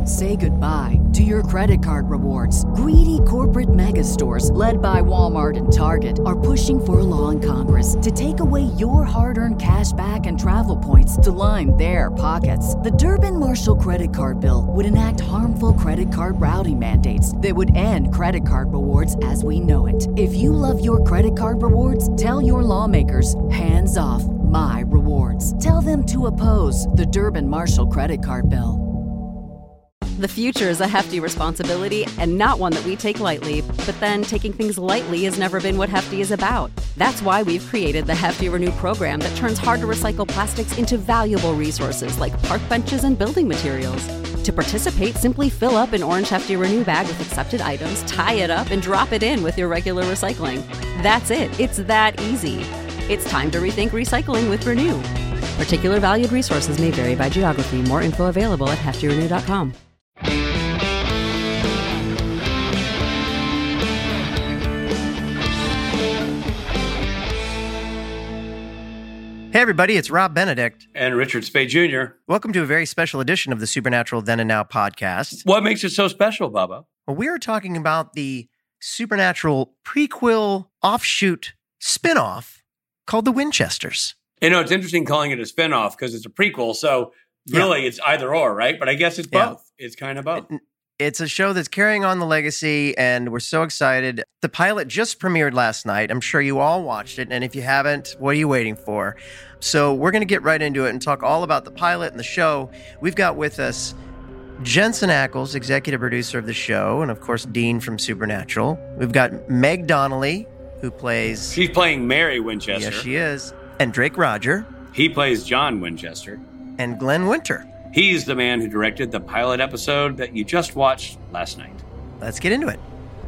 Say goodbye to your credit card rewards. Greedy corporate mega stores, led by Walmart and Target, are pushing for a law in Congress to take away your hard-earned cash back and travel points to line their pockets. The Durbin-Marshall credit card bill would enact harmful credit card routing mandates that would end credit card rewards as we know it. If you love your credit card rewards, tell your lawmakers, hands off my rewards. Tell them to oppose the Durbin-Marshall credit card bill. The future is a hefty responsibility and not one that we take lightly. But then taking things lightly has never been what Hefty is about. That's why we've created the Hefty Renew program that turns hard-to-recycle plastics into valuable resources like park benches and building materials. To participate, simply fill up an orange Hefty Renew bag with accepted items, tie it up, and drop it in with your regular recycling. That's it. It's that easy. It's time to rethink recycling with Renew. Particular valued resources may vary by geography. More info available at heftyrenew.com. Hey everybody, it's Rob Benedict. And Richard Spade Jr. Welcome to a very special edition of the Supernatural Then and Now podcast. What makes it so special, Bubba? Well, we are talking about the Supernatural prequel offshoot spinoff called The Winchesters. You know, it's interesting calling it a spinoff because it's a prequel, so really it's either or, right? But I guess it's both. It's kind of both. It's a show that's carrying on the legacy, and we're so excited. The pilot just premiered last night. I'm sure you all watched it, and if you haven't, what are you waiting for? So we're going to get right into it and talk all about the pilot and the show. We've got with us Jensen Ackles, executive producer of the show, and of course, Dean from Supernatural. We've got Meg Donnelly, who plays... She's playing Mary Winchester. Yes, she is. And Drake Rodger. He plays John Winchester. And Glenn Winter. He's the man who directed the pilot episode that you just watched last night. Let's get into it.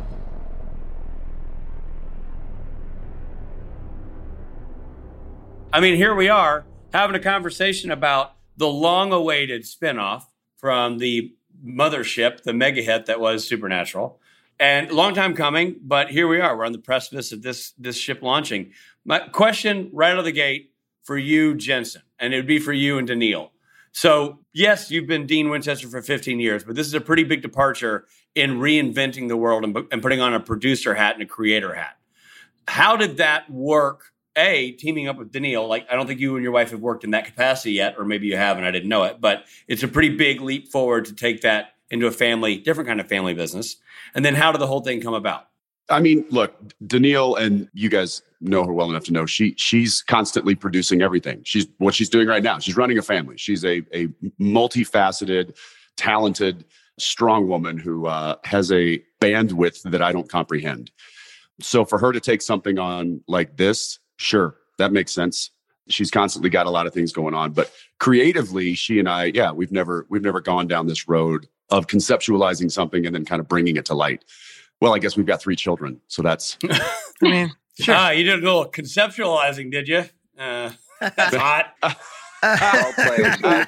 I mean, here we are having a conversation about the long-awaited spinoff from the mothership, the mega hit that was Supernatural. And a long time coming, but here we are. We're on the precipice of this ship launching. My question right out of the gate for you, Jensen, and it would be for you and Daniil. So, yes, you've been Dean Winchester for 15 years, but this is a pretty big departure in reinventing the world and putting on a producer hat and a creator hat. How did that work, teaming up with Daniil? Like, I don't think you and your wife have worked in that capacity yet, or maybe you have and I didn't know it, but it's a pretty big leap forward to take that into a family, different kind of family business. And then how did the whole thing come about? I mean, look, Daniil, and you guys know her well enough to know she's constantly producing everything. What she's doing right now. She's running a family. She's a multifaceted, talented, strong woman who has a bandwidth that I don't comprehend. So for her to take something on like this, sure, that makes sense. She's constantly got a lot of things going on, but creatively, she and I, we've never gone down this road of conceptualizing something and then kind of bringing it to light. Well, I guess we've got 3 children, so that's... I mean, sure. You did a little conceptualizing, did you? That's hot. I'll play.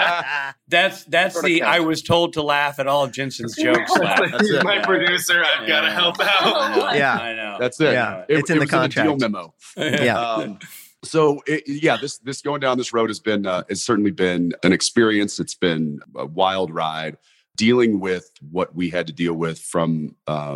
That's the I was told to laugh at all of Jensen's jokes laugh. He's my producer. I've got to help out. I know. That's it. Yeah, it's in the contract. Deal memo. Yeah. So this going down this road has been it's certainly been an experience. It's been a wild ride. Dealing with what we had to deal with from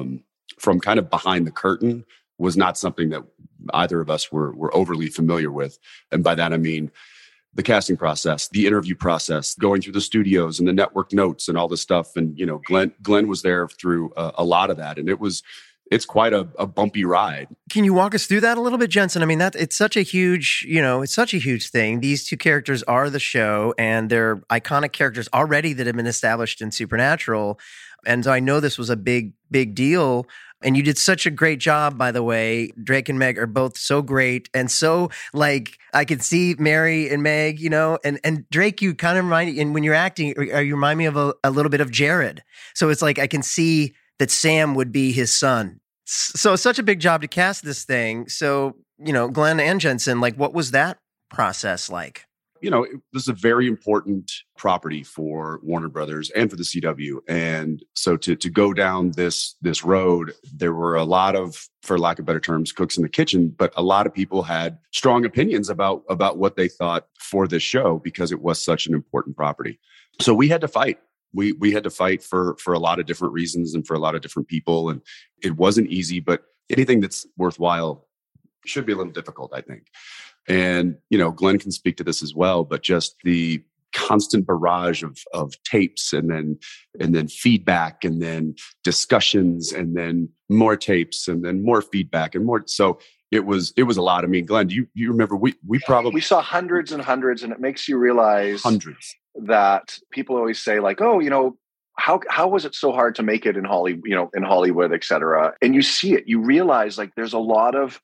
kind of behind the curtain was not something that either of us were overly familiar with. And by that, I mean the casting process, the interview process, going through the studios and the network notes and all this stuff. And, you know, Glenn was there through a lot of that. And it's quite a bumpy ride. Can you walk us through that a little bit, Jensen? I mean, it's such a huge thing. These 2 characters are the show, and they're iconic characters already that have been established in Supernatural. And so I know this was a big, big deal. And you did such a great job, by the way. Drake and Meg are both so great. And so, like, I could see Mary and Meg, you know, and Drake, you kind of remind me, and when you're acting, you remind me of a little bit of Jared. So it's like I can see that Sam would be his son. So it's such a big job to cast this thing. So, you know, Glenn and Jensen, like, what was that process like? You know, this is a very important property for Warner Brothers and for the CW. And so to go down this road, there were a lot of, for lack of better terms, cooks in the kitchen, but a lot of people had strong opinions about what they thought for this show because it was such an important property. So we had to fight. We had to fight for a lot of different reasons and for a lot of different people. And it wasn't easy, but anything that's worthwhile should be a little difficult, I think. And, Glenn can speak to this as well, but just the constant barrage of tapes and then feedback and then discussions and then more tapes and then more feedback and more. So it was a lot. I mean, Glenn, do you remember we saw hundreds and hundreds, and it makes you realize hundreds that people always say like, oh, how was it so hard to make it in Hollywood, et cetera. And you see it, you realize like there's a lot of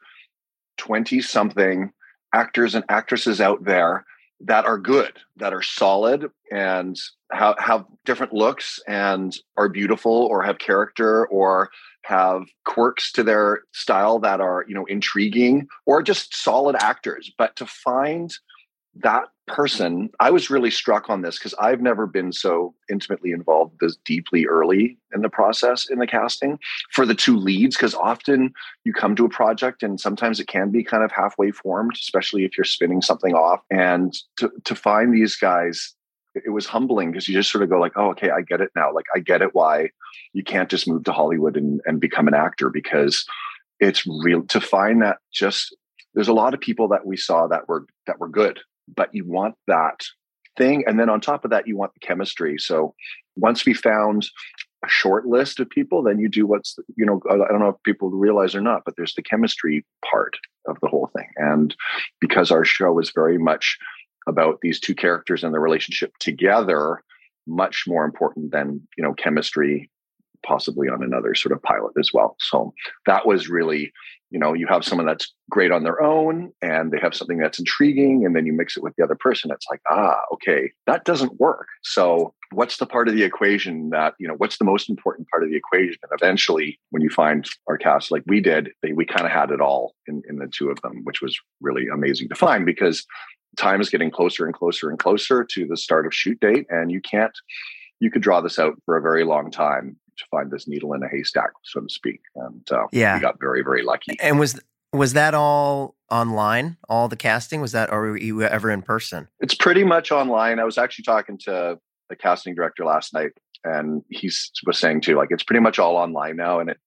20-something actors and actresses out there that are good, that are solid and have different looks and are beautiful or have character or have quirks to their style that are, intriguing or just solid actors. But to find that person, I was really struck on this because I've never been so intimately involved this deeply early in the process in the casting for the two leads, because often you come to a project and sometimes it can be kind of halfway formed, especially if you're spinning something off. And to find these guys, it was humbling because you just sort of go like, oh, okay, I get it now. Like, I get it why you can't just move to Hollywood and become an actor, because it's real to find that there's a lot of people that we saw that were good, but you want that thing. And then on top of that, you want the chemistry. So once we found a short list of people, then you do I don't know if people realize or not, but there's the chemistry part of the whole thing. And because our show is very much about these two characters and their relationship together, much more important than, chemistry possibly on another sort of pilot as well. So that was really, you have someone that's great on their own and they have something that's intriguing, and then you mix it with the other person. It's like, okay, that doesn't work. So what's the part of the equation that, what's the most important part of the equation? And eventually when you find our cast like we did, we kind of had it all in the two of them, which was really amazing to find, because time is getting closer and closer and closer to the start of shoot date. And you could draw this out for a very long time to find this needle in a haystack, so to speak. And we got very, very lucky. And was that all online, all the casting? Was that, or were you ever in person? It's pretty much online. I was actually talking to the casting director last night, and he was saying too, like, it's pretty much all online now. And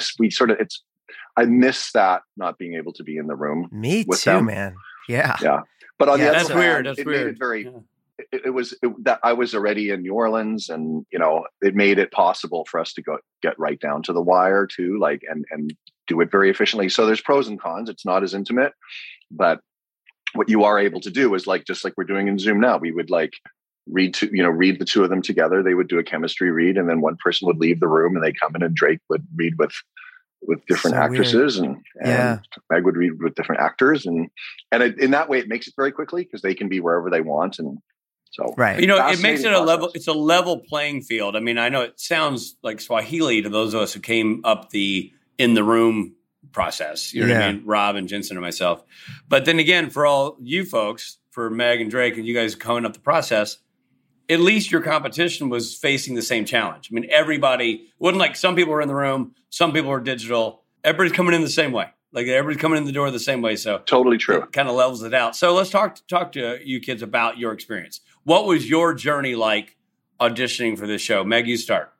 I miss that, not being able to be in the room. Me with too, them. man. Yeah. Yeah. But on the other that's hand, weird. That's it weird. made it very, that I was already in New Orleans, and, it made it possible for us to get right down to the wire too, like, and do it very efficiently. So there's pros and cons. It's not as intimate, but what you are able to do is just like we're doing in Zoom now, we would like read the two of them together. They would do a chemistry read, and then one person would leave the room and they come in, and Drake would read with different actresses, and Meg would read with different actors, and in that way it makes it very quickly because they can be wherever they want. And so, right. It makes it it's a level playing field. I mean, I know it sounds like Swahili to those of us who came up in the room process, what I mean? Rob and Jensen and myself. But then again, for all you folks, for Meg and Drake and you guys coming up the process, at least your competition was facing the same challenge. I mean, everybody wasn't like some people were in the room, some people were digital. Everybody's coming in the same way. Like everybody's coming in the door the same way. So totally true. It kind of levels it out. So let's talk to you kids about your experience. What was your journey like auditioning for this show? Meg, you start.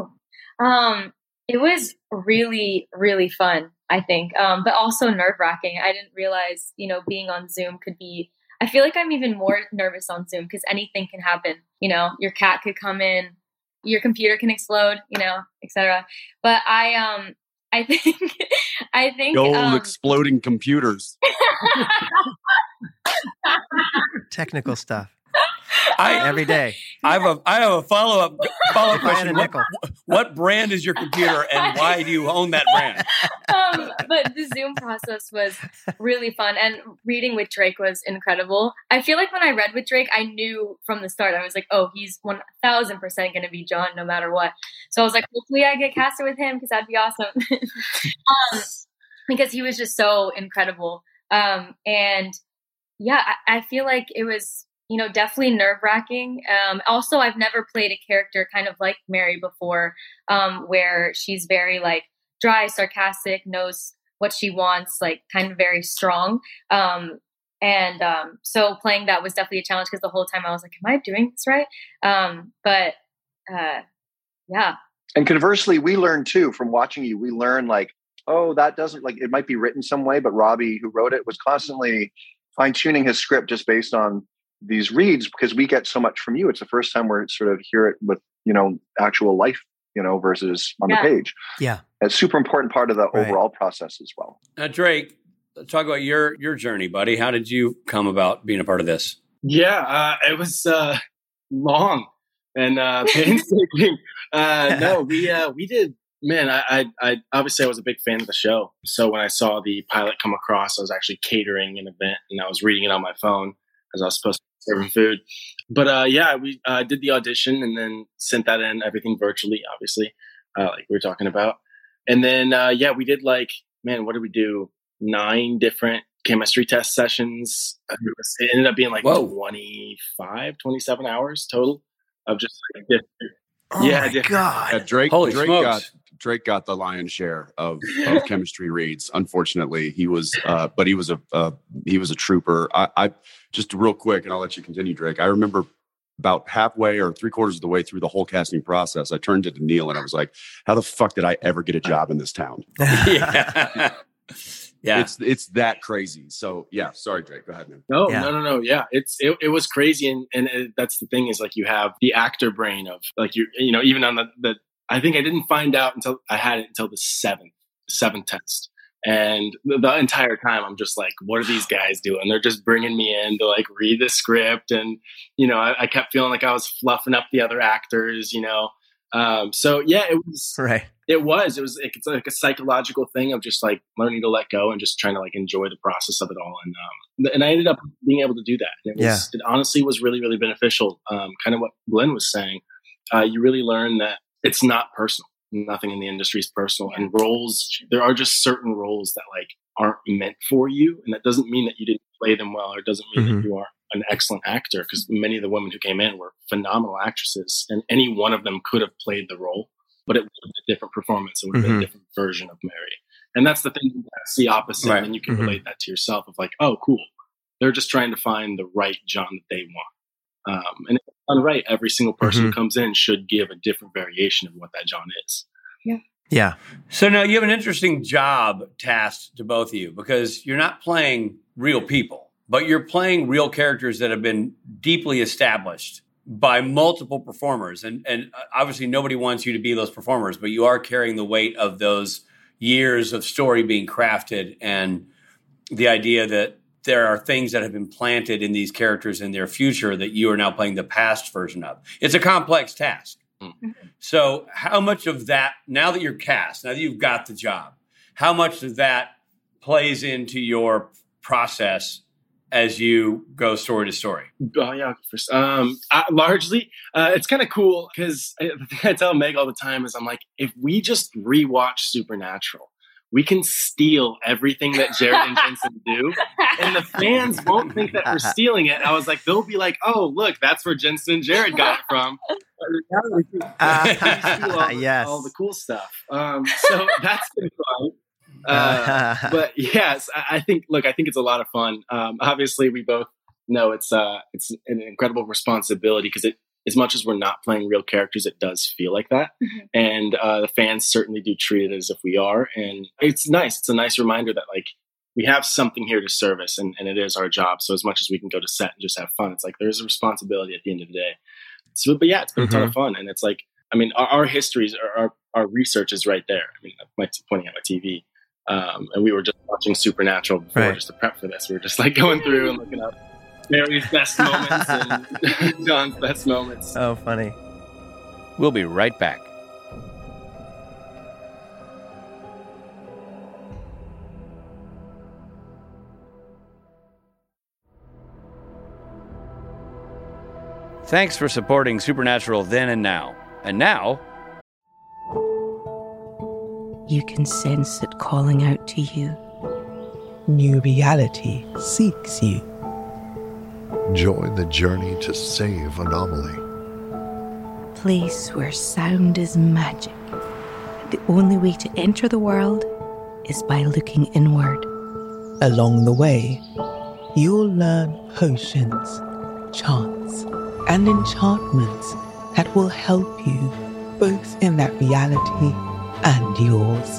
It was really, really fun, I think, but also nerve-wracking. I didn't realize, being on Zoom could be. I feel like I'm even more nervous on Zoom because anything can happen. Your cat could come in, your computer can explode, etc. But I think old exploding computers. Technical stuff. Every day. I have a follow-up question. Nickel. What brand is your computer, and why do you own that brand? But the Zoom process was really fun, and reading with Drake was incredible. I feel like when I read with Drake, I knew from the start. I was like, oh, he's 1,000% going to be John no matter what. So I was like, hopefully I get casted with him because that'd be awesome. Because he was just so incredible. And yeah, I feel like it was, definitely nerve-wracking. Also, I've never played a character kind of like Mary before, where she's very like dry, sarcastic, knows what she wants, like kind of very strong. So playing that was definitely a challenge because the whole time I was like, am I doing this right? But Yeah. And conversely, we learn too from watching you. We learn like, oh, that doesn't like, it might be written some way, but Robbie, who wrote it, was constantly fine tuning his script just based on these reads, because we get so much from you. It's the first time we're sort of hear it with, actual life, versus on the page. Yeah. It's a super important part of the overall process as well. Now, Drake, let's talk about your journey, buddy. How did you come about being a part of this? Yeah, it was long and painstaking. We did. Man, I obviously I was a big fan of the show. So when I saw the pilot come across, I was actually catering an event and I was reading it on my phone as I was supposed to be serving food. But we did the audition and then sent that in, everything virtually, obviously, like we were talking about. And then, we did what did we do? 9 different chemistry test sessions. It ended up being 27 hours total of just different. God. Yeah, Drake got the lion's share of chemistry reads. Unfortunately, he was a trooper. I just real quick, and I'll let you continue, Drake. I remember about halfway or 3/4 of the way through the whole casting process, I turned to Daniil and I was like, "How the fuck did I ever get a job in this town?" Yeah, it's that crazy. So yeah, sorry, Drake. Go ahead, man. No. Yeah, it was crazy, and that's the thing is you have the actor brain of even on the. I think I didn't find out until I had it until the seventh test, and the entire time I'm just like, what are these guys doing? They're just bringing me in to read the script, and I kept feeling like I was fluffing up the other actors, So yeah, it was right. It's like a psychological thing of just learning to let go and just trying to enjoy the process of it all. And I ended up being able to do that. And it honestly was really, really beneficial. Kind of what Glenn was saying. You really learn that it's not personal. Nothing in the industry is personal. And there are just certain roles that aren't meant for you. And that doesn't mean that you didn't play them well, or it doesn't mean that you are an excellent actor, because many of the women who came in were phenomenal actresses, and any one of them could have played the role, but it would have been a different performance. It would have been a different version of Mary. And that's the thing, you see opposite, right. And you can relate that to yourself of oh, cool. They're just trying to find the right John that they want. And if it's done right, every single person who comes in should give a different variation of what that John is. Yeah. Yeah. So now you have an interesting job tasked to both of you, because you're not playing real people, but you're playing real characters that have been deeply established by multiple performers. And obviously nobody wants you to be those performers, but you are carrying the weight of those years of story being crafted, and the idea that there are things that have been planted in these characters in their future that you are now playing the past version of. It's a complex task. So how much of that, now that you're cast, now that you've got the job, how much of that plays into your process as you go story to story? Oh, yeah. Largely, it's kind of cool because the thing I tell Meg all the time is I'm like, if we just rewatch Supernatural, we can steal everything that Jared and Jensen do, and the fans won't think that we're stealing it. I was like, they'll be like, oh, look, that's where Jensen and Jared got it from. We steal all the cool stuff. So that's been fun. But yes, I think it's a lot of fun. Obviously, we both know it's an incredible responsibility, because as much as we're not playing real characters, it does feel like that. And the fans certainly do treat it as if we are. And it's nice. It's a nice reminder that we have something here to service, and it is our job. So as much as we can go to set and just have fun, it's there's a responsibility at the end of the day. So, but yeah, it's been a ton of fun. And it's our histories, our research is right there. I'm pointing at my TV. And we were just watching Supernatural before, just to prep for this. We were just going through and looking up Mary's best moments and John's best moments. Oh, funny. We'll be right back. Thanks for supporting Supernatural then and now. And now, you can sense it calling out to you. New reality seeks you. Join the journey to save Anomaly. Place where sound is magic. The only way to enter the world is by looking inward. Along the way, you'll learn potions, chants, and enchantments that will help you both in that reality and yours.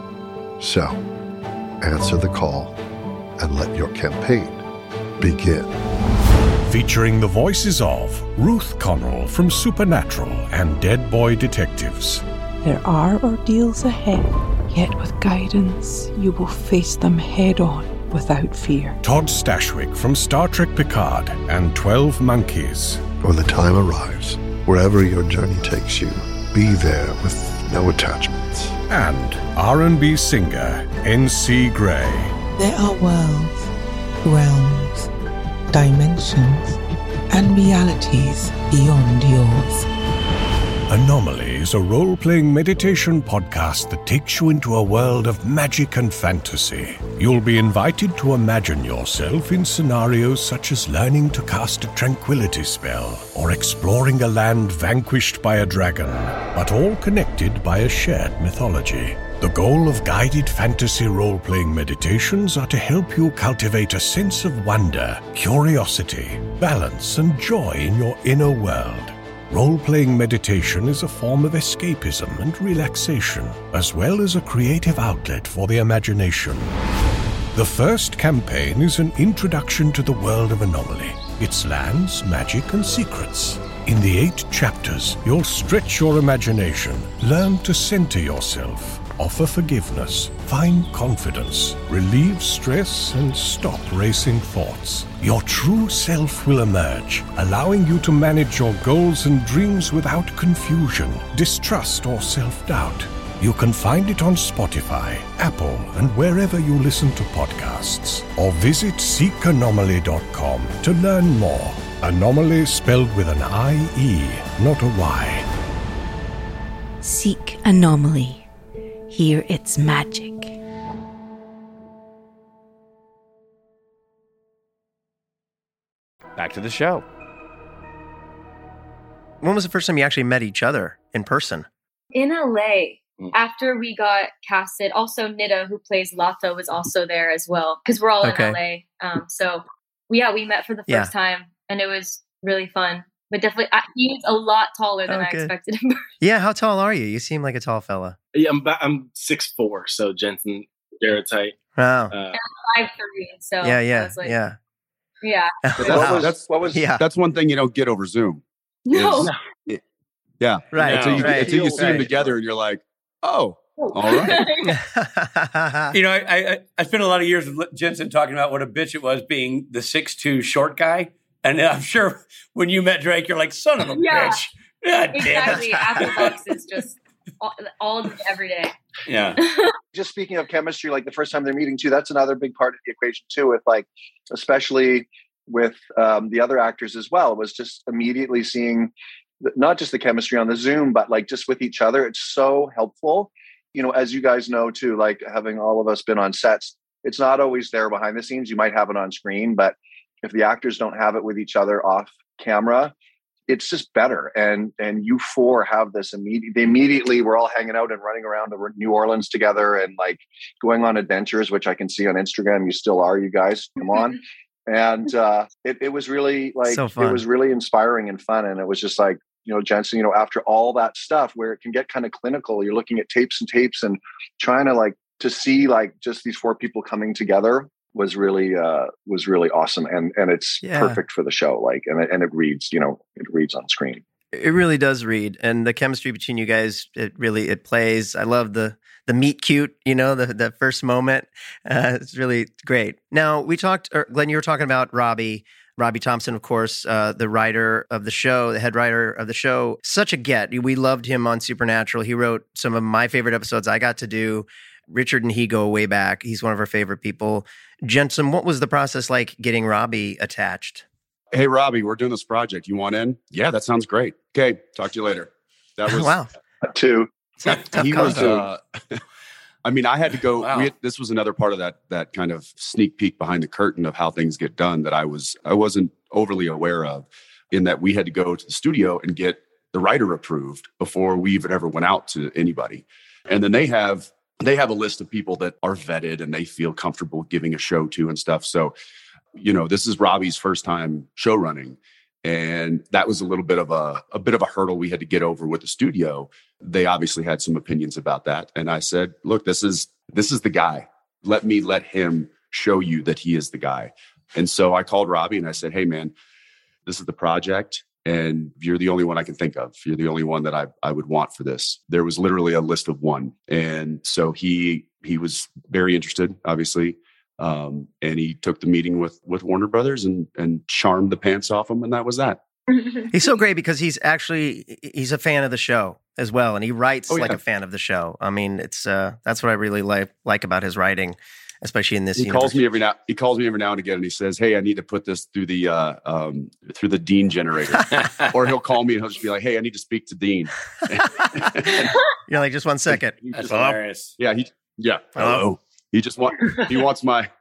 So, answer the call and let your campaign begin. Featuring the voices of Ruth Connell from Supernatural and Dead Boy Detectives. There are ordeals ahead, yet with guidance, you will face them head on without fear. Todd Stashwick from Star Trek Picard and 12 Monkeys. When the time arrives, wherever your journey takes you, be there with no attachments. And R&B singer N.C. Gray. There are worlds, realms, dimensions, and realities beyond yours. Anomaly is a role-playing meditation podcast that takes you into a world of magic and fantasy. You'll be invited to imagine yourself in scenarios such as learning to cast a tranquility spell or exploring a land vanquished by a dragon, but all connected by a shared mythology. The goal of guided fantasy role-playing meditations are to help you cultivate a sense of wonder, curiosity, balance, and joy in your inner world. Role-playing meditation is a form of escapism and relaxation, as well as a creative outlet for the imagination. The first campaign is an introduction to the world of Anomaly, its lands, magic, and secrets. In the 8 chapters, you'll stretch your imagination, learn to center yourself, offer forgiveness, find confidence, relieve stress, and stop racing thoughts. Your true self will emerge, allowing you to manage your goals and dreams without confusion, distrust, or self-doubt. You can find it on Spotify, Apple, and wherever you listen to podcasts. Or visit seekanomaly.com to learn more. Anomaly spelled with an I-E, not a Y. Seek Anomaly. Hear its magic. Back to the show. When was the first time you actually met each other in person? In LA, after we got casted. Also, Nida, who plays Lata, was also there as well, because we're all in LA. So, we met for the first time, and it was really fun. But definitely, he's a lot taller than I expected him. Yeah, how tall are you? You seem like a tall fella. Yeah, I'm 6'4", so Jensen, Jared's height. Wow. And I'm 5'3", so yeah, I was like, yeah. That's one thing you don't get over Zoom. No. Yeah. Right. Until you see them together and you're like, oh, all right. You know, I spent a lot of years with Jensen talking about what a bitch it was being the 6'2" short guy. And I'm sure when you met Drake, you're like, son of a bitch. God exactly. damn it. Afterbucks is just all every day. Yeah. Just speaking of chemistry, like the first time they're meeting too, that's another big part of the equation too, with like, especially with the other actors as well, was just immediately seeing not just the chemistry on the Zoom, but like just with each other. It's so helpful. You know, as you guys know too, like having all of us been on sets, it's not always there behind the scenes. You might have it on screen, but if the actors don't have it with each other off camera, it's just better. And you four have this immediately we're all hanging out and running around New Orleans together and like going on adventures, which I can see on Instagram. You still are, you guys. Come on. And it was really like, it was really inspiring and fun. And it was just like, you know, Jensen, you know, after all that stuff where it can get kind of clinical, you're looking at tapes and trying to like to see like just these four people coming together was really awesome, and it's perfect for the show. Like, and it reads, you know, it reads on screen. It really does read, and the chemistry between you guys, it plays. I love the meet cute, you know, the first moment. It's really great. Now we talked, Glenn, you were talking about Robbie Thompson, of course, the writer of the show, the head writer of the show. Such a get. We loved him on Supernatural. He wrote some of my favorite episodes I got to do. Richard and he go way back. He's one of our favorite people. Jensen, what was the process like getting Robbie attached? Hey, Robbie, we're doing this project. You want in? Yeah, that sounds great. Okay, talk to you later. That was wow. Tough he was. I mean, I had to go. Wow. This was another part of that kind of sneak peek behind the curtain of how things get done that I wasn't overly aware of. In that we had to go to the studio and get the writer approved before we even ever went out to anybody, and then they have a list of people that are vetted and they feel comfortable giving a show to and stuff. So, you know, this is Robbie's first time show running. And that was a bit of a hurdle we had to get over with the studio. They obviously had some opinions about that. And I said, look, this is the guy. Let him show you that he is the guy. And so I called Robbie and I said, hey man, this is the project. And you're the only one I can think of. You're the only one that I would want for this. There was literally a list of one. And so he was very interested, obviously. And he took the meeting with Warner Brothers and charmed the pants off him. And that was that. He's so great because he's a fan of the show as well. And he writes like a fan of the show. I mean, that's what I really like about his writing, especially in this universe. He calls me every now and again and he says, hey, I need to put this through the Dean generator. Or he'll call me and he'll just be like, hey, I need to speak to Dean. You're like, just 1 second. That's hilarious. Yeah. Hello. He just wants my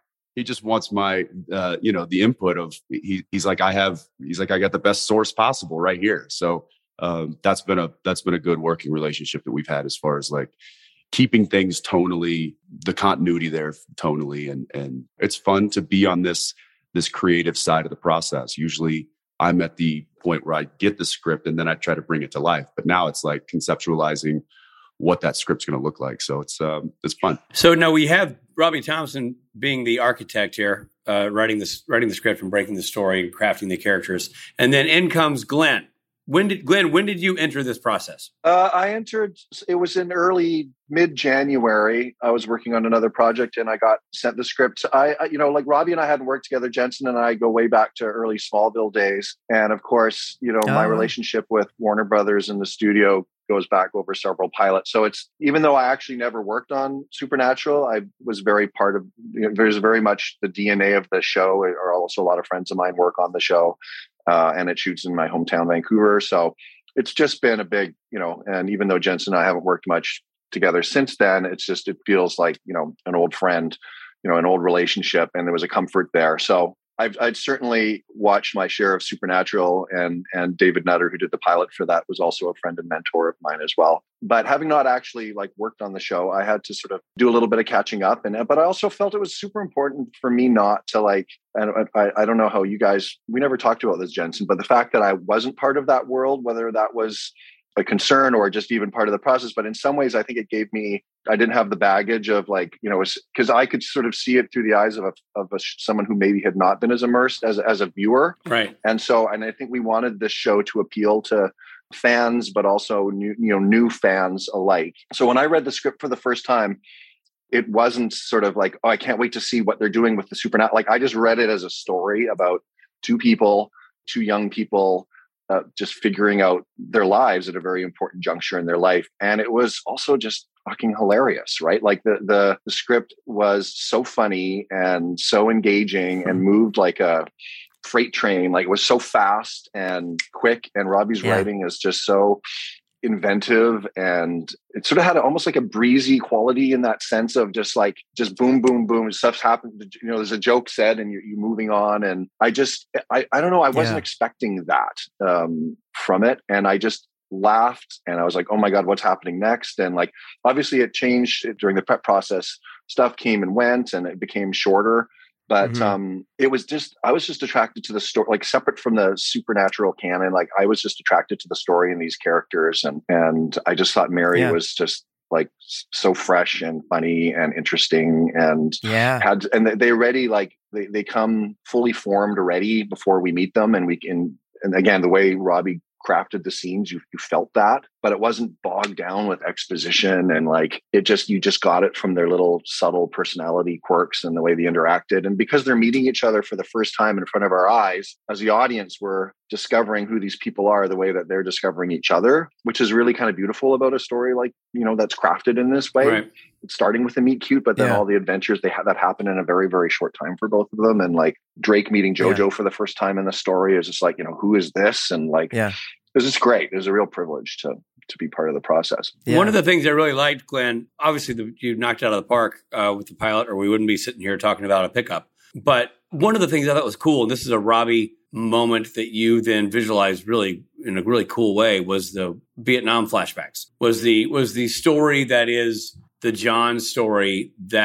the input of he's like, I got the best source possible right here. So that's been a good working relationship that we've had as far as like keeping things tonally, the continuity there tonally. And it's fun to be on this creative side of the process. Usually I'm at the point where I get the script and then I try to bring it to life. But now it's like conceptualizing what that script's going to look like. So it's fun. So now we have Robbie Thompson being the architect here, writing the script and breaking the story and crafting the characters. And then in comes Glenn. When did you enter this process? I entered, it was in mid-January. I was working on another project and I got sent the script. I like Robbie and I hadn't worked together. Jensen and I go way back to early Smallville days. And of course, my relationship with Warner Brothers and the studio goes back over several pilots. So it's, even though I actually never worked on Supernatural, I was very part of, there's very much the DNA of the show, or also a lot of friends of mine work on the show. And it shoots in my hometown, Vancouver. So it's just been a big, and even though Jensen and I haven't worked much together since then, it feels like, an old friend, an old relationship, and there was a comfort there. So I'd certainly watched my share of Supernatural, and David Nutter, who did the pilot for that, was also a friend and mentor of mine as well. But having not actually worked on the show, I had to sort of do a little bit of catching up. But I also felt it was super important for me not to and I don't know how you guys, we never talked about this, Jensen, but the fact that I wasn't part of that world, whether that was a concern or just even part of the process. But in some ways, I think it gave me, I didn't have the baggage of because I could sort of see it through the eyes of someone who maybe had not been as immersed as a viewer. Right. And I think we wanted this show to appeal to fans, but also new fans alike. So when I read the script for the first time, it wasn't sort of like, oh, I can't wait to see what they're doing with the Supernatural. I just read it as a story about two young people, just figuring out their lives at a very important juncture in their life. And it was also just fucking hilarious, right? Like the script was so funny and so engaging and moved like a freight train. Like it was so fast and quick. And Robbie's writing is just so inventive, and it sort of had almost like a breezy quality in that sense of just boom, boom, boom. Stuff's happened. There's a joke said and you're moving on. And I don't know. I wasn't expecting that from it. And I just laughed and I was like, oh my God, what's happening next? And obviously it changed during the prep process. Stuff came and went and it became shorter. But it was I was just attracted to the story, separate from the Supernatural canon. I was just attracted to the story and these characters. And I just thought Mary was just so fresh and funny and interesting, and they already they come fully formed already before we meet them. And again, the way Robbie crafted the scenes, you felt that, but it wasn't bogged down with exposition, and you just got it from their little subtle personality quirks and the way they interacted. And because they're meeting each other for the first time in front of our eyes, as the audience, we're discovering who these people are the way that they're discovering each other, which is really kind of beautiful about a story that's crafted in this way. Right. It's starting with a meet cute, but then all the adventures they have that happen in a very, very short time for both of them. And Drake meeting JoJo for the first time in the story is just who is this? And it was just great. It was a real privilege to be part of the process. Yeah. One of the things I really liked, Glenn, obviously you knocked it out of the park with the pilot, or we wouldn't be sitting here talking about a pickup. But one of the things I thought was cool, and this is a Robbie moment that you then visualized really in a really cool way, was the Vietnam flashbacks. Was the story that is the John story that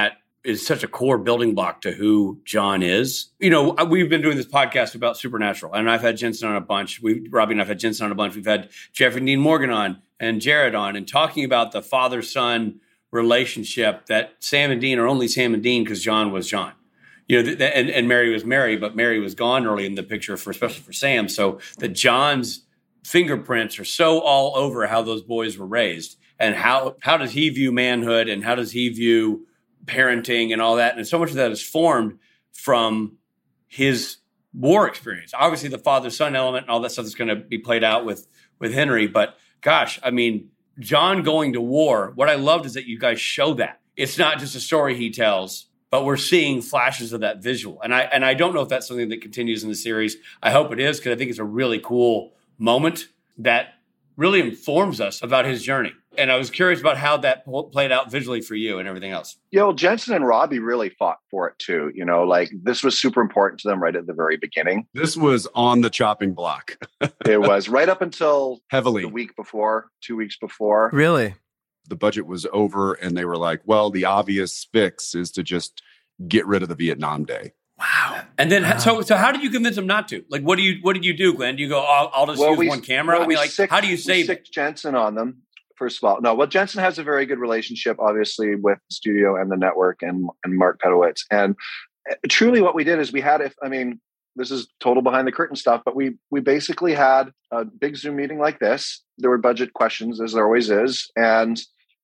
is such a core building block to who John is. You know, we've been doing this podcast about Supernatural, and I've had Jensen on a bunch. Robbie and I've had Jensen on a bunch. We've had Jeffrey Dean Morgan on and Jared on, and talking about the father-son relationship that Sam and Dean are only Sam and Dean because John was John. You know, and Mary was Mary, but Mary was gone early in the picture, especially for Sam. So that John's fingerprints are so all over how those boys were raised, and how does he view manhood, and how does he view parenting and all that. And so much of that is formed from his war experience. Obviously, the father-son element and all that stuff is going to be played out with Henry. But gosh, I mean, John going to war, what I loved is that you guys show that. It's not just a story he tells, but we're seeing flashes of that visual. And I don't know if that's something that continues in the series. I hope it is, because I think it's a really cool moment that really informs us about his journey. And I was curious about how that played out visually for you and everything else. You know, Jensen and Robbie really fought for it too. You know, like this was super important to them right at the very beginning. This was on the chopping block. It was right up until heavily the week before, 2 weeks before. Really? The budget was over and they were like, well, the obvious fix is to just get rid of the Vietnam Day. Wow. And then, so how did you convince them not to? Like, what did you do, Glenn? Do you go, I'll just use one camera? I mean, like, how do you save it? Jensen on them, first of all. No, well, Jensen has a very good relationship, obviously, with the studio and the network and Mark Pedowitz. And truly what we did is this is total behind the curtain stuff, but we basically had a big Zoom meeting like this. There were budget questions, as there always is. And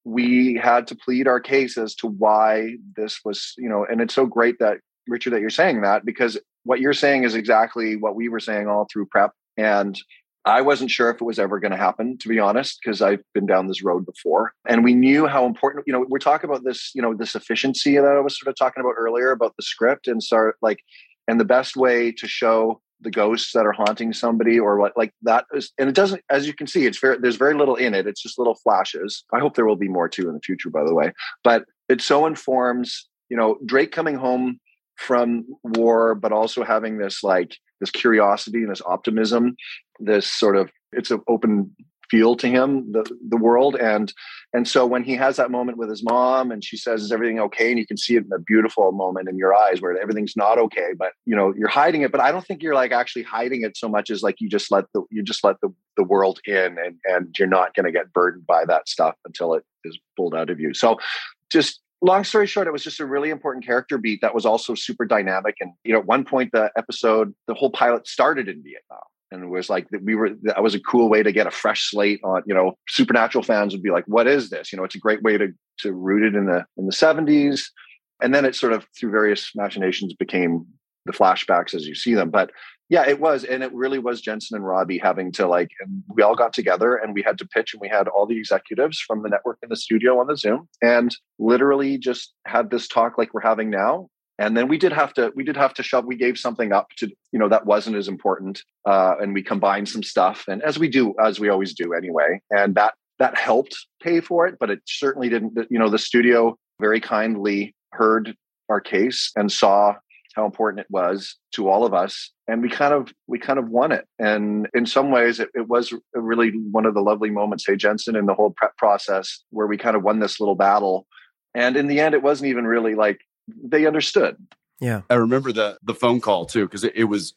we had to plead our case as to why this was, you know, and it's so great that, Richard, that you're saying that, because what you're saying is exactly what we were saying all through prep. And I wasn't sure if it was ever going to happen, to be honest, because I've been down this road before. And we knew how important, you know, we're talking about this, you know, this efficiency that I was sort of talking about earlier about the script and and the best way to show the ghosts that are haunting somebody or what, like that is, and it doesn't, as you can see, there's very little in it. It's just little flashes. I hope there will be more too in the future, by the way, but it so informs, you know, Drake coming home from war, but also having this curiosity and this optimism, this sort of, it's an open field to him, the world. And so when he has that moment with his mom and she says, is everything okay? And you can see it in a beautiful moment in your eyes where everything's not okay, but you know, you're hiding it. But I don't think you're like actually hiding it so much as like, you just let the world in and you're not going to get burdened by that stuff until it is pulled out of you. So just, long story short, it was just a really important character beat that was also super dynamic. And, you know, at one point, the whole pilot started in Vietnam. And it was like, that was a cool way to get a fresh slate on, you know, Supernatural fans would be like, what is this? You know, it's a great way to root it in the 70s. And then it sort of, through various machinations, became the flashbacks as you see them. But yeah, it was. And it really was Jensen and Robbie having to and we all got together and we had to pitch, and we had all the executives from the network in the studio on the Zoom and literally just had this talk like we're having now. And then we did have to we gave something up to, you know, that wasn't as important. And we combined some stuff, and as we always do anyway. And that helped pay for it, but it certainly didn't, you know, the studio very kindly heard our case and saw how important it was to all of us. And we kind of won it. And in some ways it was really one of the lovely moments, hey, Jensen, in the whole prep process where we kind of won this little battle. And in the end, it wasn't even really like they understood. Yeah. I remember the phone call too, because it was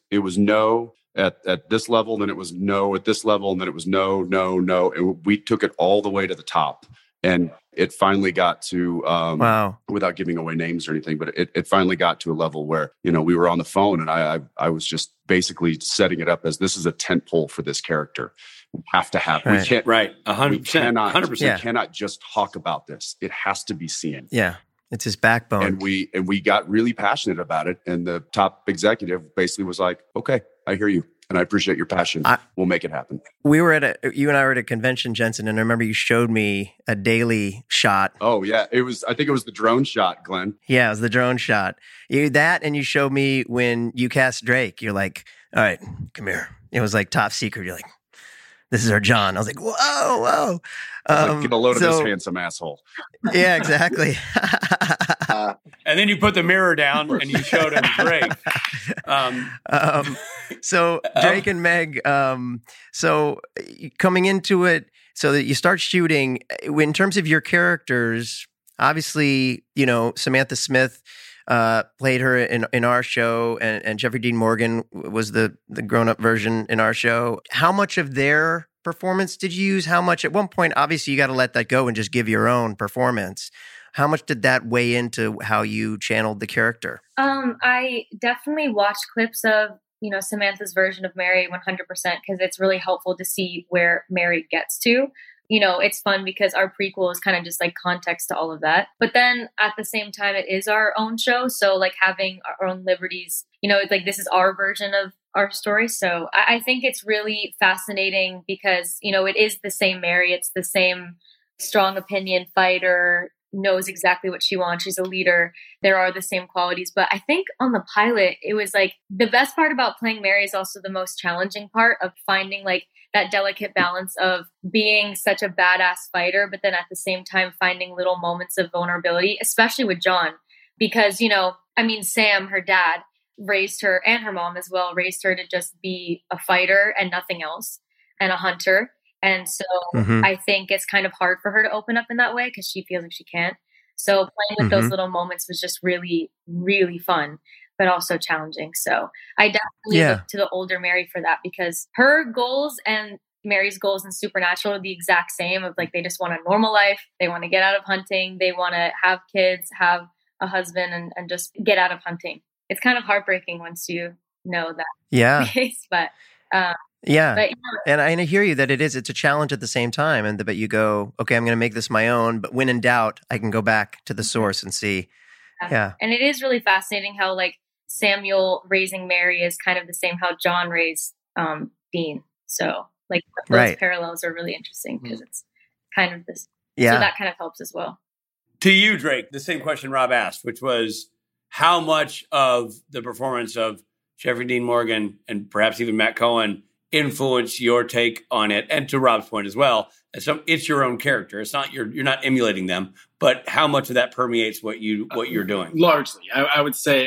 no at this level, then it was no at this level, and then it was no. And we took it all the way to the top. And it finally got to, without giving away names or anything, but it finally got to a level where, you know, we were on the phone and I was just basically setting it up as this is a tentpole for this character. We have to have, right. We can't, right. 100%. 100%. We cannot just talk about this. It has to be seen. Yeah. It's his backbone. And we got really passionate about it. And the top executive basically was like, okay, I hear you. And I appreciate your passion. We'll make it happen. You and I were at a convention, Jensen, and I remember you showed me a daily shot. Oh yeah. I think it was the drone shot, Glenn. Yeah, it was the drone shot. And you showed me when you cast Drake. You're like, all right, come here. It was like top secret. You're like, this is our John. I was like, whoa. Get a load of this handsome asshole. Yeah, exactly. And then you put the mirror down and you showed him Drake. So Drake and Meg, so coming into it, so that you start shooting, in terms of your characters, Obviously, Samantha Smith played her in our show, and Jeffrey Dean Morgan was the grown-up version in our show. How much of their performance did you use? How much, at one point, obviously you got to let that go and just give your own performance. How much did that weigh into how you channeled the character? I definitely watched clips of, Samantha's version of Mary 100% because it's really helpful to see where Mary gets to. It's fun because our prequel is kind of just like context to all of that. But then at the same time, it is our own show. So like having our own liberties, it's like this is our version of our story. So I think it's really fascinating because, it is the same Mary. It's the same strong opinion fighter, knows exactly what she wants. She's a leader. There are the same qualities. But I think on the pilot, it was like the best part about playing Mary is also the most challenging part of finding like that delicate balance of being such a badass fighter, but then at the same time finding little moments of vulnerability, especially with John. Because, Sam, her dad, raised her, and her mom as well, raised her to just be a fighter and nothing else, and a hunter. And so I think it's kind of hard for her to open up in that way because she feels like she can't. So playing with those little moments was just really, really fun, but also challenging. So I definitely look to the older Mary for that because her goals and Mary's goals in Supernatural are the exact same of like, they just want a normal life. They want to get out of hunting. They want to have kids, have a husband, and just get out of hunting. It's kind of heartbreaking once you know that. Yeah. But and I hear you that it's a challenge at the same time. But you go, okay, I'm going to make this my own. But when in doubt, I can go back to the source and see. Yeah. And it is really fascinating how like Samuel raising Mary is kind of the same how John raised Dean. So like those parallels are really interesting because it's kind of this. Yeah. So that kind of helps as well. To you, Drake, the same question Rob asked, which was how much of the performance of Jeffrey Dean Morgan and perhaps even Matt Cohen influence your take on it, and to Rob's point as well. It's your own character. It's not you're not emulating them, but how much of that permeates what you're doing? Largely, I would say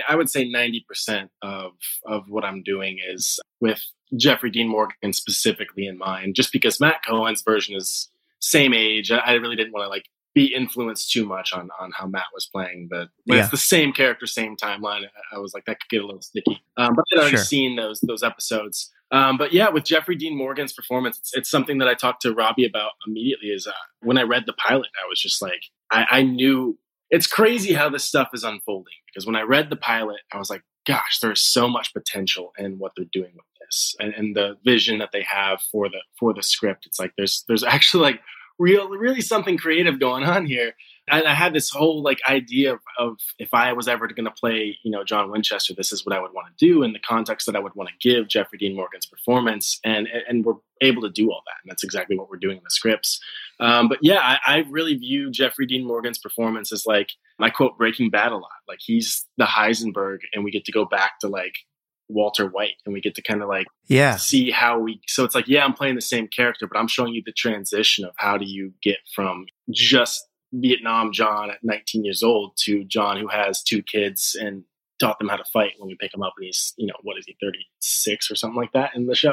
90% of what I'm doing is with Jeffrey Dean Morgan specifically in mind. Just because Matt Cohen's version is same age, I really didn't want to like be influenced too much on how Matt was playing, but when it's the same character, same timeline, I was like that could get a little sticky. But I'd already seen those episodes. But yeah, with Jeffrey Dean Morgan's performance, it's something that I talked to Robbie about immediately. Is when I read the pilot, I was just like, I knew it's crazy how this stuff is unfolding. Because when I read the pilot, I was like, gosh, there's so much potential in what they're doing with this, and the vision that they have for the script. It's like there's actually like really something creative going on here. And I had this whole like idea of if I was ever going to play, John Winchester, this is what I would want to do in the context that I would want to give Jeffrey Dean Morgan's performance. And we're able to do all that. And that's exactly what we're doing in the scripts. But yeah, I really view Jeffrey Dean Morgan's performance as like, I quote Breaking Bad a lot. Like he's the Heisenberg and we get to go back to like Walter White and we get to kind of like see how so it's like, I'm playing the same character, but I'm showing you the transition of how do you get from just Vietnam John at 19 years old to John who has 2 kids and taught them how to fight when we pick him up and he's, what is he, 36 or something like that in the show.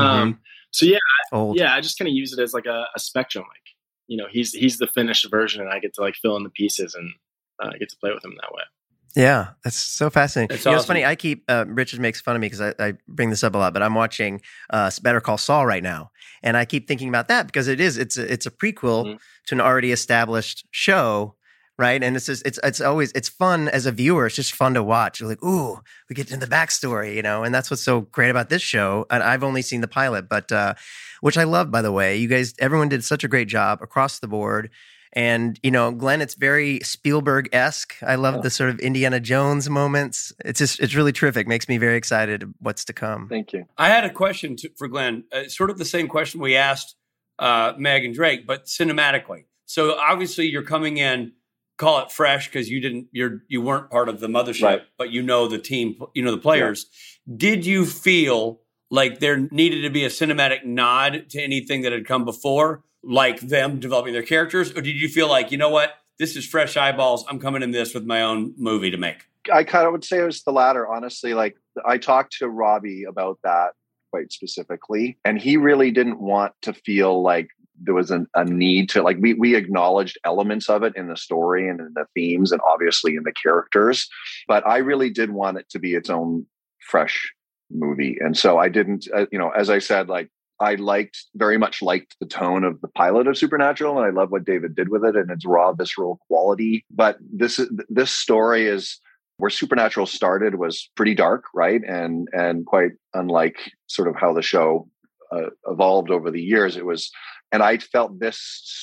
So I just kind of use it as like a spectrum. Like, he's the finished version and I get to like fill in the pieces and I get to play with him that way. Yeah, that's so fascinating. It's awesome. It's funny. I keep Richard makes fun of me because I bring this up a lot, but I'm watching Better Call Saul right now, and I keep thinking about that because it's a prequel to an already established show, right? And it's fun as a viewer. It's just fun to watch. You're like, ooh, we get into the backstory, and that's what's so great about this show. And I've only seen the pilot, but which I love, by the way. You guys, everyone did such a great job across the board. And, Glenn, it's very Spielberg-esque. I love the sort of Indiana Jones moments. It's really terrific. Makes me very excited what's to come. Thank you. I had a question for Glenn, sort of the same question we asked Meg and Drake, but cinematically. So obviously you're coming in, call it fresh because you weren't part of the mothership, but the team, the players. Yeah. Did you feel like there needed to be a cinematic nod to anything that had come before? Like them developing their characters? Or did you feel like, you know what, this is fresh eyeballs. I'm coming in this with my own movie to make? I kind of would say it was the latter, honestly. Like I talked to Robbie about that quite specifically. And he really didn't want to feel like there was a need to, like, we acknowledged elements of it in the story and in the themes and obviously in the characters, but I really did want it to be its own fresh movie. And so I didn't, as I said, like, I very much liked the tone of the pilot of Supernatural, and I love what David did with it and its raw, visceral quality. But this story is where Supernatural started was pretty dark, right? And quite unlike sort of how the show evolved over the years. And I felt this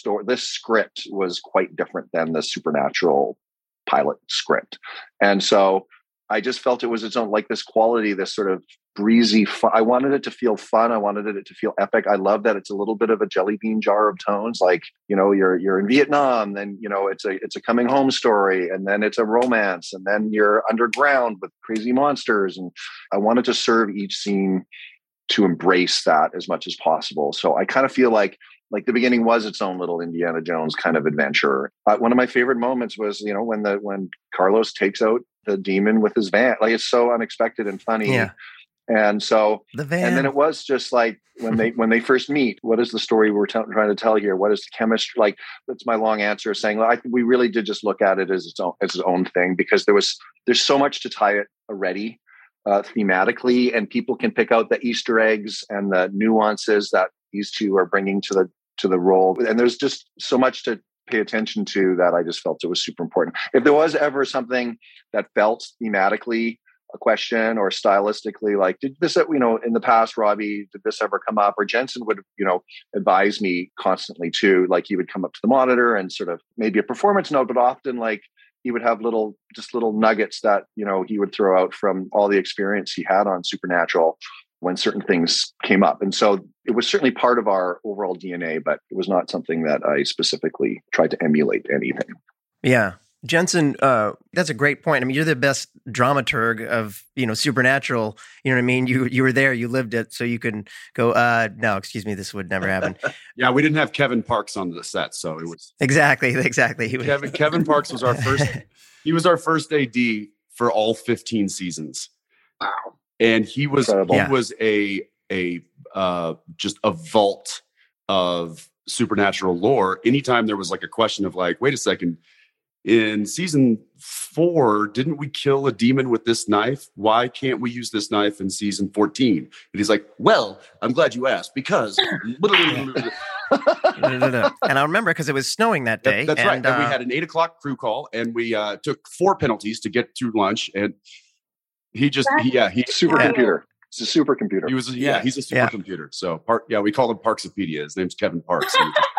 script was quite different than the Supernatural pilot script. And so I just felt it was its own, like, this quality, this sort of breezy fun. I wanted it to feel fun. I wanted it to feel epic. I love that it's a little bit of a jelly bean jar of tones. Like, you're in Vietnam, then, it's a coming home story, and then it's a romance, and then you're underground with crazy monsters. And I wanted to serve each scene to embrace that as much as possible. So I kind of feel like the beginning was its own little Indiana Jones kind of adventure. One of my favorite moments was, when Carlos takes out the demon with his van. Like, it's so unexpected and funny. Yeah. And so, the van. And then it was just like when they first meet, what is the story we're trying to tell here? What is the chemistry? Like, that's my long answer, saying, well, we really did just look at it as its own thing, because there's so much to tie it already thematically, and people can pick out the Easter eggs and the nuances that these two are bringing to the role. And there's just so much to pay attention to that I just felt it was super important. If there was ever something that felt thematically a question or stylistically, like, did this, in the past, Robbie, did this ever come up? Or Jensen would, advise me constantly too. Like, he would come up to the monitor and sort of maybe a performance note, but often, like, he would have little nuggets that, he would throw out from all the experience he had on Supernatural when certain things came up. And so it was certainly part of our overall DNA, but it was not something that I specifically tried to emulate anything. Yeah. Jensen, that's a great point. I mean, you're the best dramaturg of, Supernatural. You know what I mean? You were there, you lived it, so you can go, no, excuse me, this would never happen. Yeah, we didn't have Kevin Parks on the set, so it was... Exactly. Kevin Parks was our first, he was our first AD for all 15 seasons. Wow. And he was just a vault of Supernatural lore. Anytime there was like a question of like, wait a second, in season 4, didn't we kill a demon with this knife? Why can't we use this knife in season 14? And he's like, well, I'm glad you asked, because... And I remember because it was snowing that day. That's right. And we had an 8:00 crew call, and we took 4 penalties to get through lunch. And he's supercomputer. It's a supercomputer. He's a supercomputer. So we call him Parksopedia. His name's Kevin Parks.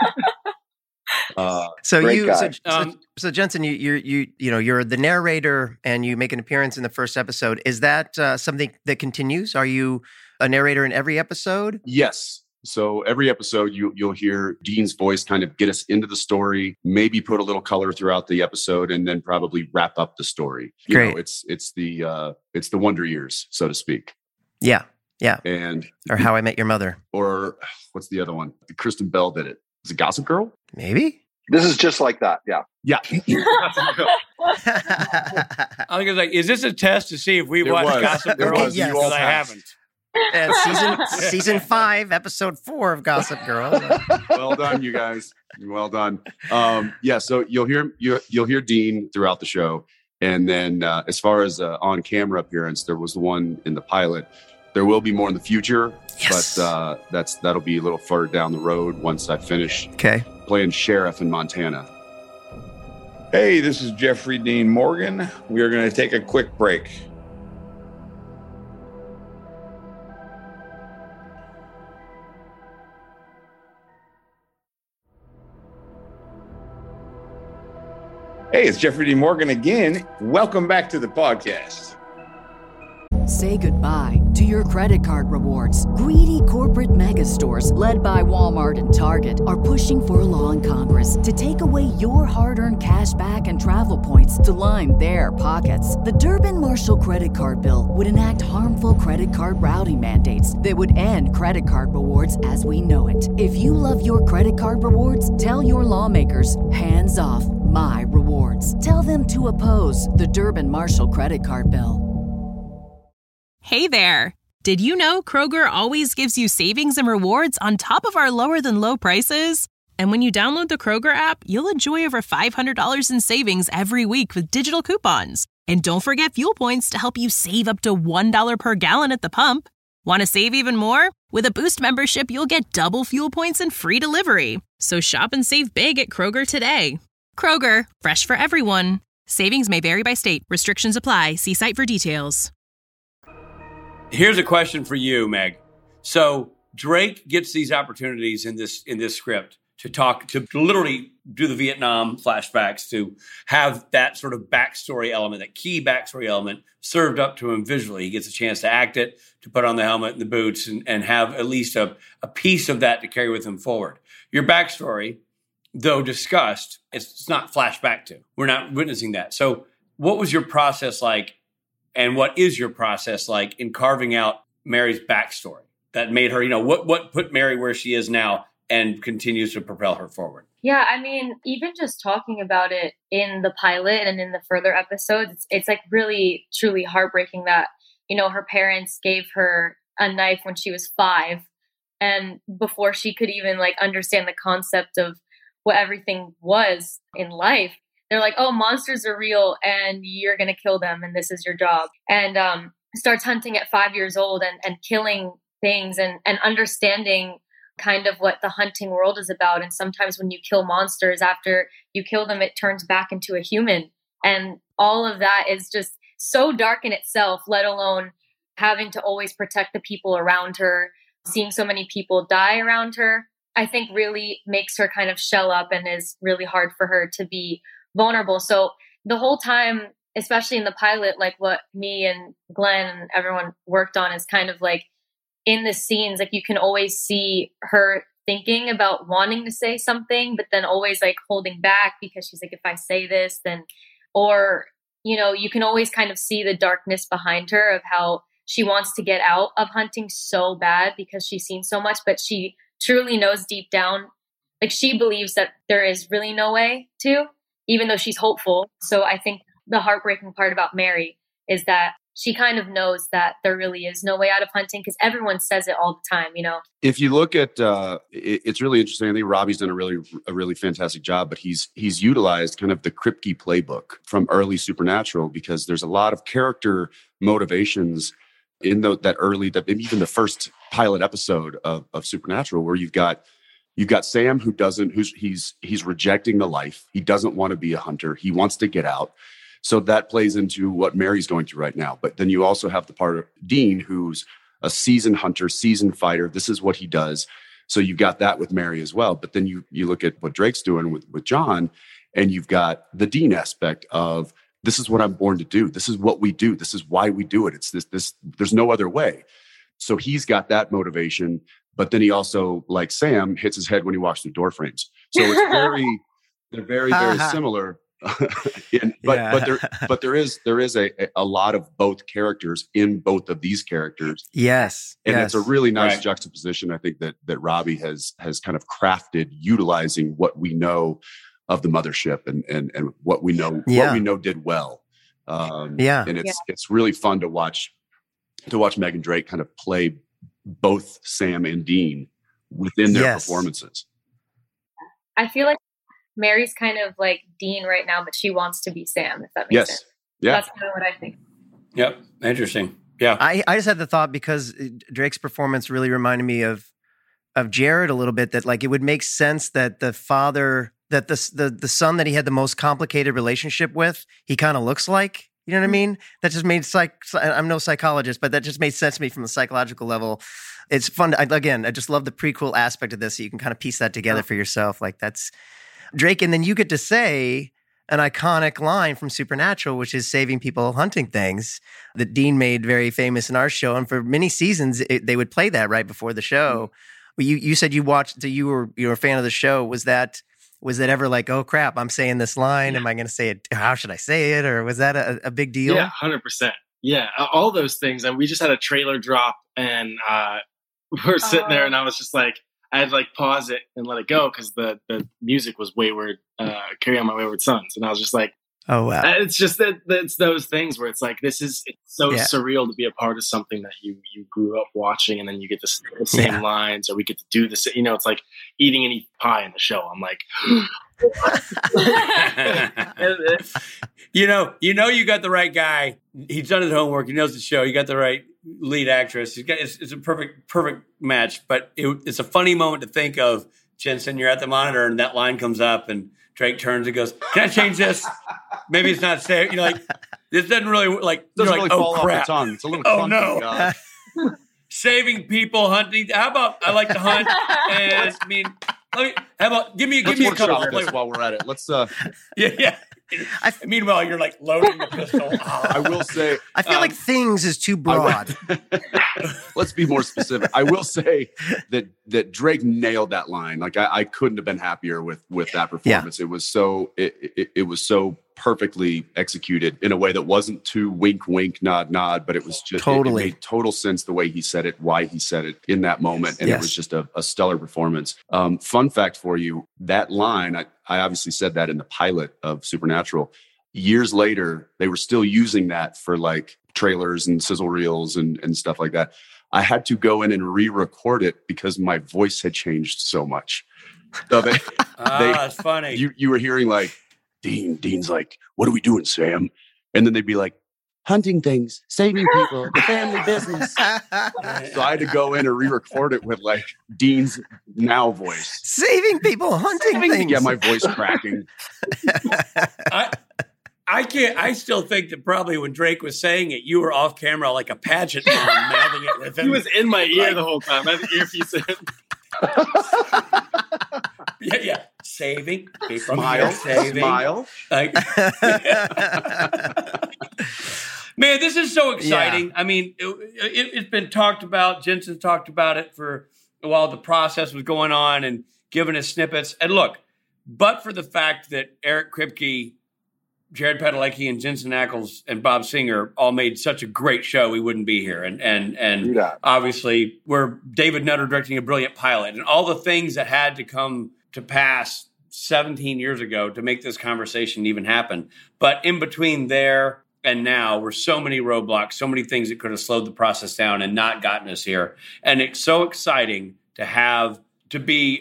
So Jensen, you're the narrator, and you make an appearance in the first episode. Is that something that continues? Are you a narrator in every episode? Yes. So every episode, you'll hear Dean's voice kind of get us into the story, maybe put a little color throughout the episode, and then probably wrap up the story. Great. It's the Wonder Years, so to speak. Yeah. Or How I Met Your Mother. Or what's the other one? Kristen Bell did it. Is it Gossip Girl? Maybe. This is just like that. Yeah. I was like, is this a test to see if we watched Gossip Girl? Yes. Because I haven't. And season 5, episode 4 of Gossip Girl. Well done, you guys. Well done. So you'll hear Dean throughout the show, and then as far as on-camera appearance, there was the one in the pilot. There will be more in the future, but that'll be a little further down the road once I finish playing sheriff in Montana. Hey, this is Jeffrey Dean Morgan. We are going to take a quick break. Hey, it's Jeffrey Dean Morgan again. Welcome back to the podcast. Say goodbye to your credit card rewards. Greedy corporate mega stores, led by Walmart and Target, are pushing for a law in Congress to take away your hard-earned cash back and travel points to line their pockets. The Durbin-Marshall credit card bill would enact harmful credit card routing mandates that would end credit card rewards as we know it. If you love your credit card rewards, tell your lawmakers, hands off my rewards. Tell them to oppose the Durbin-Marshall credit card bill. Hey there. Did you know Kroger always gives you savings and rewards on top of our lower than low prices? And when you download the Kroger app, you'll enjoy over $500 in savings every week with digital coupons. And don't forget fuel points to help you save up to $1 per gallon at the pump. Want to save even more? With a Boost membership, you'll get double fuel points and free delivery. So shop and save big at Kroger today. Kroger, fresh for everyone. Savings may vary by state. Restrictions apply. See site for details. Here's a question for you, Meg. So Drake gets these opportunities in this script to literally do the Vietnam flashbacks, to have that sort of backstory element, that key backstory element served up to him visually. He gets a chance to act it, to put on the helmet and the boots and have at least a piece of that to carry with him forward. Your backstory, though discussed, it's not flashback to. We're not witnessing that. So what was your process like, and what is your process like in carving out Mary's backstory that made her, what put Mary where she is now and continues to propel her forward? Yeah, I mean, even just talking about it in the pilot and in the further episodes, it's like really, truly heartbreaking that, her parents gave her a knife when she was 5. And before she could even understand the concept of what everything was in life, they're like, oh, monsters are real and you're going to kill them and this is your job. And starts hunting at 5 years old and killing things and understanding kind of what the hunting world is about. And sometimes when you kill monsters, after you kill them, it turns back into a human. And all of that is just so dark in itself, let alone having to always protect the people around her, seeing so many people die around her, I think really makes her kind of shell up and is really hard for her to be vulnerable. So the whole time, especially in the pilot, what me and Glenn and everyone worked on is kind of in the scenes, you can always see her thinking about wanting to say something, but then always holding back because she's if I say this, then, or, you can always kind of see the darkness behind her of how she wants to get out of hunting so bad because she's seen so much, but she truly knows deep down, she believes that there is really no way to, even though she's hopeful. So I think the heartbreaking part about Mary is that she kind of knows that there really is no way out of hunting because everyone says it all the time, If you look at, it's really interesting. I think Robbie's done a really fantastic job, but he's utilized kind of the Kripke playbook from early Supernatural because there's a lot of character motivations in even the first pilot episode of Supernatural, where you've got Sam he's rejecting the life. He doesn't want to be a hunter. He wants to get out. So that plays into what Mary's going through right now. But then you also have the part of Dean, who's a seasoned hunter, seasoned fighter. This is what he does. So you've got that with Mary as well. But then you look at what Drake's doing with John, and you've got the Dean aspect of, this is what I'm born to do. This is what we do. This is why we do it. It's this, there's no other way. So he's got that motivation. But then he also, like Sam, hits his head when he walks through door frames. So they're very, very similar. But there is a lot of both characters in both of these characters. Yes. And it's a really nice juxtaposition, I think, that Robbie has kind of crafted, utilizing what we know of the mothership and what we know did well. And it's really fun to watch Meg and Drake kind of play both Sam and Dean within their performances. I feel like Mary's kind of like Dean right now, but she wants to be Sam, if that makes sense. Yeah. That's kind of what I think. Yep. Interesting. Yeah. I just had the thought because Drake's performance really reminded me of Jared a little bit, that it would make sense that the father, that the son that he had the most complicated relationship with, he kind of looks like. You know what I mean? That just made I'm no psychologist, but that just made sense to me from the psychological level. It's fun. I just love the prequel aspect of this. So you can kind of piece that together for yourself. That's Drake. And then you get to say an iconic line from Supernatural, which is saving people hunting things, that Dean made very famous in our show. And for many seasons, they would play that right before the show. You said you watched, so you were a fan of the show. Was that ever oh crap, I'm saying this line. Yeah. Am I going to say it? How should I say it? Or was that a big deal? Yeah, 100%. Yeah, all those things. And we just had a trailer drop and we're sitting there and I was just I had to pause it and let it go because the music was Wayward, Carry On My Wayward Sons. And I was just Oh, wow. It's just that it's those things where it's like, it's so surreal to be a part of something that you grew up watching, and then you get the same lines, or we get to do this. It's like eating any pie in the show. I'm like, you got the right guy. He's done his homework. He knows the show. You got the right lead actress. It's a perfect match. But it's a funny moment to think of, Jensen. You're at the monitor, and that line comes up, and Drake turns and goes, "Can I change this? Maybe it's not safe." This doesn't really really fall crap. off the tongue. It's a little oh clunky. no. Saving people, hunting. How about I like to hunt? And give me a couple of this while we're at it. Let's yeah. Meanwhile, you're like loading the pistol. I will say, I feel like things is too broad. Let's be more specific. I will say that Drake nailed that line. Like I couldn't have been happier with that performance. Yeah. It was so perfectly executed in a way that wasn't too wink, wink, nod, nod, but it was just it made total sense the way he said it, why he said it in that moment. And it was just a stellar performance. Fun fact for you, that line, I obviously said that in the pilot of Supernatural. Years later, they were still using that for like trailers and sizzle reels and stuff like that. I had to go in and re-record it because my voice had changed so much. So that's funny. You were hearing like, Dean's like, "What are we doing, Sam?" And then they'd be like, "Hunting things, saving people, the family business." So I had to go in and re-record it with like Dean's now voice. Saving people, hunting things. Yeah, my voice cracking. I still think that probably when Drake was saying it, you were off camera like a pageant mom mouthing it with him. He was in my ear the whole time. I had the earpiece in. Yeah. Saving. Smile. Saving. Smile. Man, this is so exciting. Yeah. I mean, it's been talked about. Jensen talked about it for a while. The process was going on and giving us snippets. And look, but for the fact that Eric Kripke, Jared Padalecki, and Jensen Ackles and Bob Singer all made such a great show, we wouldn't be here. And obviously, we're David Nutter directing a brilliant pilot, and all the things that had to come to pass 17 years ago to make this conversation even happen. But in between there and now were so many roadblocks, so many things that could have slowed the process down and not gotten us here. And it's so exciting to be,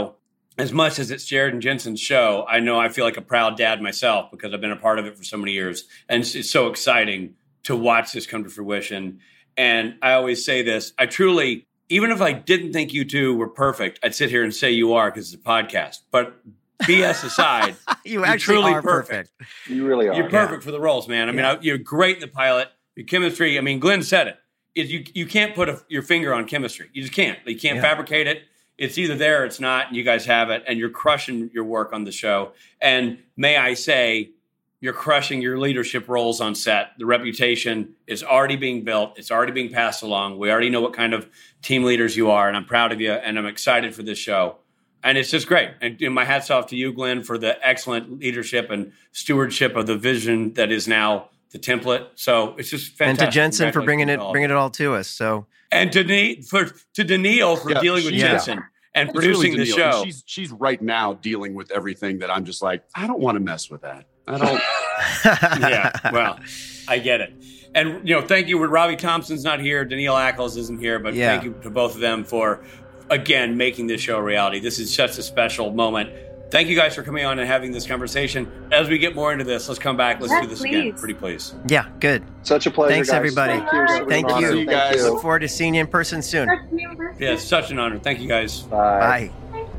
as much as it's Jared and Jensen's show, I feel like a proud dad myself because I've been a part of it for so many years. And it's so exciting to watch this come to fruition. And I always say this, I truly, even if I didn't think you two were perfect, I'd sit here and say you are because it's a podcast. But BS aside, you actually truly are perfect. You really are. You're perfect for the roles, man. I mean, you're great in the pilot. Your chemistry, I mean, Glenn said it. You can't put your finger on chemistry. You just can't. You can't fabricate it. It's either there or it's not, and you guys have it, and you're crushing your work on the show. And may I say, you're crushing your leadership roles on set. The reputation is already being built. It's already being passed along. We already know what kind of team leaders you are, and I'm proud of you, and I'm excited for this show. And it's just great. And my hat's off to you, Glenn, for the excellent leadership and stewardship of the vision that is now the template. So it's just fantastic. And to Jensen for bringing it all to us. So. And to Daniil for dealing with Jensen and producing the show. And she's right now dealing with everything that I'm just like, I don't want to mess with that. I don't. Yeah, well, I get it. And, thank you. Robbie Thompson's not here. Daniil Ackles isn't here. But thank you to both of them for, again, making this show a reality. This is such a special moment. Thank you guys for coming on and having this conversation. As we get more into this, let's come back. Let's do this again. Pretty please. Yeah, good. Such a pleasure, Thanks, guys. everybody. Thank you. See you guys. Look forward to seeing you in person soon. Yeah, it's such an honor. Thank you, guys. Bye.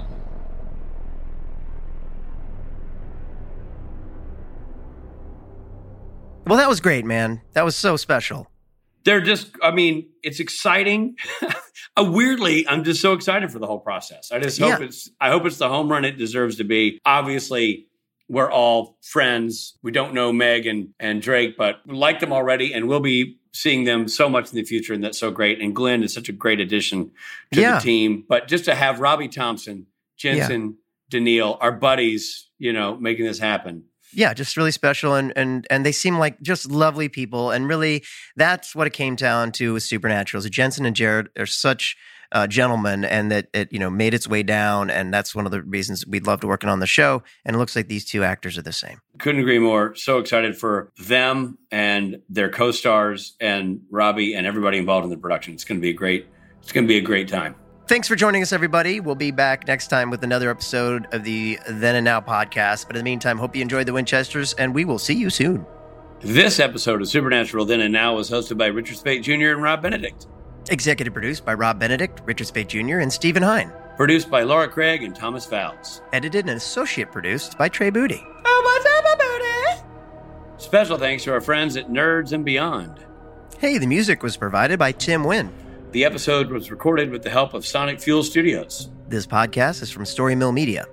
Well, that was great, man. That was so special. They're just, it's exciting. Weirdly, I'm just so excited for the whole process. I just hope it's the home run it deserves to be. Obviously, we're all friends. We don't know Meg and Drake, but we like them already, and we'll be seeing them so much in the future, and that's so great. And Glenn is such a great addition to the team. But just to have Robbie Thompson, Jensen, Daniil, our buddies, making this happen. Yeah, just really special, and they seem like just lovely people, and really that's what it came down to with Supernatural. So Jensen and Jared are such gentleman, and that it made its way down, and that's one of the reasons we loved working on the show. And it looks like these two actors are the same. Couldn't agree more. So excited for them and their co-stars and Robbie and everybody involved in the production. It's going to be a great time. Thanks for joining us, everybody. We'll be back next time with another episode of the Then and Now podcast. But in the meantime, hope you enjoyed the Winchesters, and we will see you soon. This episode of Supernatural Then and Now was hosted by Richard Speight Jr. and Rob Benedict. Executive produced by Rob Benedict, Richard Speight Jr., and Stephen Hine. Produced by Laura Craig and Thomas Fowles. Edited and associate produced by Trey Booty. Oh, what's up, Booty? Special thanks to our friends at Nerds and Beyond. Hey, the music was provided by Tim Wynn. The episode was recorded with the help of Sonic Fuel Studios. This podcast is from Story Mill Media.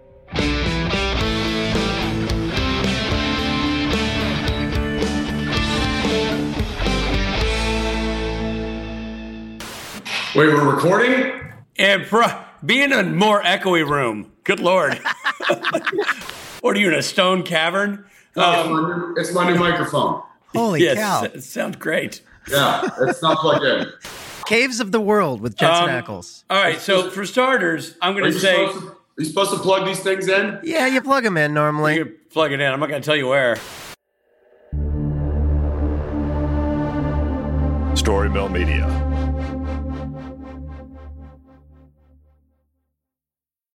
Wait, we're recording? And be in a more echoey room. Good Lord. What are you, in a stone cavern? It's my new microphone. Holy cow. It sounds great. Yeah, it's not plugged in. Caves of the World with Jensen Ackles. All right, so for starters, I'm going to say... Are you supposed to plug these things in? Yeah, you plug them in normally. You plug it in. I'm not going to tell you where. Story Mill Media.